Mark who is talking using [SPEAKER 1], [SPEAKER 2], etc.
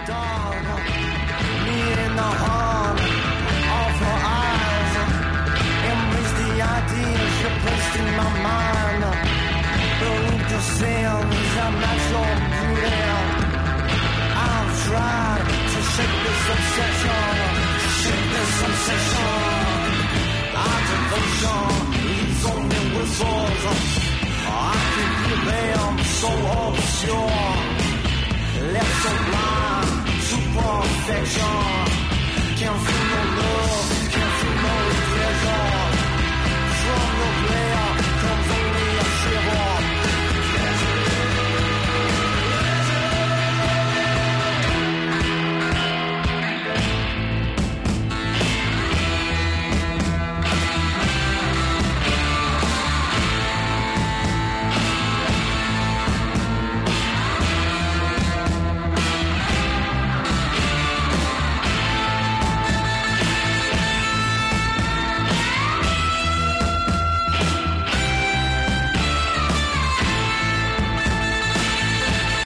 [SPEAKER 1] dog, me in the heart of her eyes. Embrace the ideas you placed in my mind. Believe the sins of natural beauty. I've tried to shake this obsession, our devotion leaves only whistles. I can hear them so obscure, left so blind to perfection.